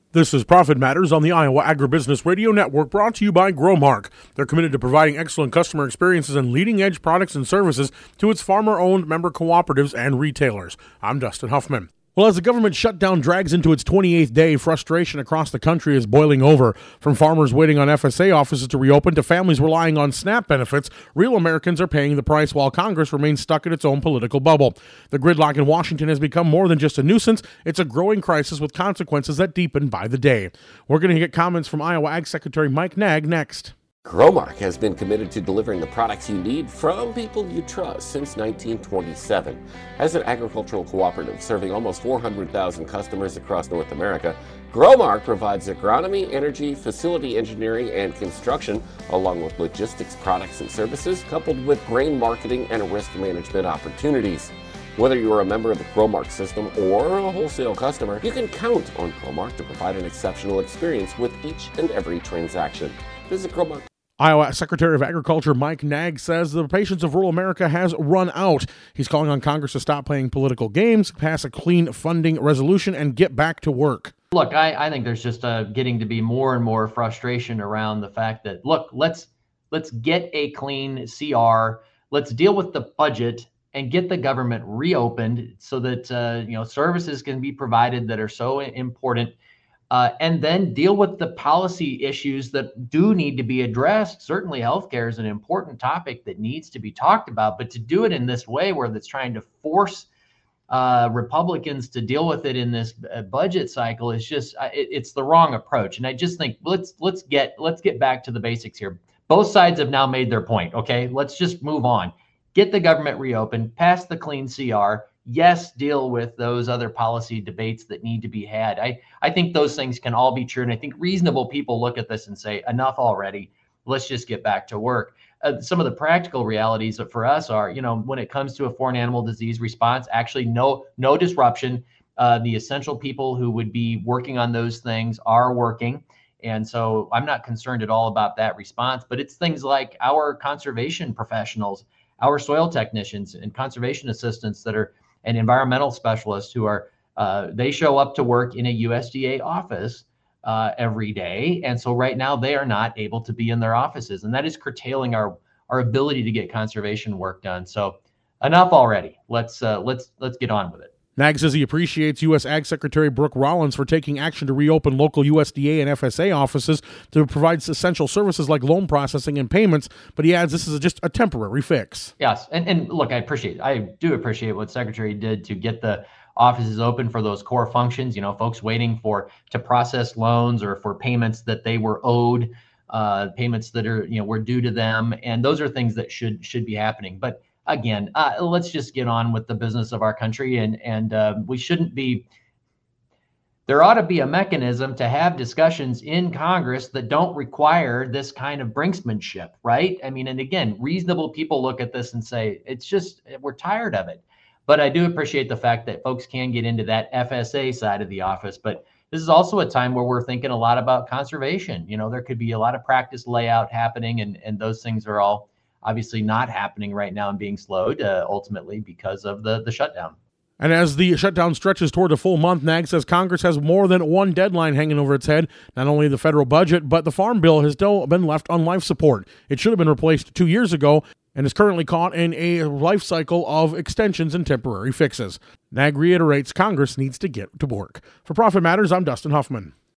This is Profit Matters on the Iowa Agribusiness Radio Network, brought to you by Growmark. They're committed to providing excellent customer experiences and leading-edge products and services to its farmer-owned member cooperatives and retailers. I'm Dustin Huffman. Well, as the government shutdown drags into its 28th day, frustration across the country is boiling over. From farmers waiting on FSA offices to reopen to families relying on SNAP benefits, real Americans are paying the price while Congress remains stuck in its own political bubble. The gridlock in Washington has become more than just a nuisance. It's a growing crisis with consequences that deepen by the day. We're going to get comments from Iowa Ag Secretary Mike Naig next. Growmark has been committed to delivering the products you need from people you trust since 1927. As an agricultural cooperative serving almost 400,000 customers across North America, Growmark provides agronomy, energy, facility engineering, and construction, along with logistics products and services, coupled with grain marketing and risk management opportunities. Whether you're a member of the Growmark system or a wholesale customer, you can count on Growmark to provide an exceptional experience with each and every transaction. Visit Growmark. Iowa Secretary of Agriculture Mike Naig says the patience of rural America has run out. He's calling on Congress to stop playing political games, pass a clean funding resolution, and get back to work. Look, I think there's just getting to be more and more frustration around the fact that, look, let's get a clean CR, let's deal with the budget and get the government reopened so that services can be provided that are so important. And then deal with the policy issues that do need to be addressed. Certainly healthcare is an important topic that needs to be talked about, but to do it in this way where that's trying to force Republicans to deal with it in this budget cycle is just, it's the wrong approach. And I just think let's get back to the basics here. Both sides have now made their point. Okay, let's just move on. Get the government reopened, pass the clean CR. Yes, deal with those other policy debates that need to be had. I think those things can all be true. And I think reasonable people look at this and say, enough already. Let's just get back to work. Some of the practical realities for us are, when it comes to a foreign animal disease response, actually no disruption. The essential people who would be working on those things are working. And so I'm not concerned at all about that response. But it's things like our conservation professionals, our soil technicians and conservation assistants and environmental specialists who are, they show up to work in a USDA office every day. And so right now they are not able to be in their offices, and that is curtailing our ability to get conservation work done. So enough already. Let's get on with it. Naig says he appreciates U.S. Ag Secretary Brooke Rollins for taking action to reopen local USDA and FSA offices to provide essential services like loan processing and payments, but he adds this is just a temporary fix. Yes, and look, I do appreciate what Secretary did to get the offices open for those core functions, folks waiting to process loans or for payments that they were owed, payments that are, were due to them, and those are things that should be happening. But again, let's just get on with the business of our country, and we shouldn't be. There ought to be a mechanism to have discussions in Congress that don't require this kind of brinksmanship, right? I mean, and again, reasonable people look at this and say, we're tired of it. But I do appreciate the fact that folks can get into that FSA side of the office. But this is also a time where we're thinking a lot about conservation. There could be a lot of practice layout happening, and those things are all obviously not happening right now and being slowed ultimately because of the shutdown. And as the shutdown stretches toward a full month, Naig says Congress has more than one deadline hanging over its head. Not only the federal budget, but the Farm Bill has still been left on life support. It should have been replaced 2 years ago and is currently caught in a life cycle of extensions and temporary fixes. Naig reiterates Congress needs to get to work. For Profit Matters, I'm Dustin Huffman.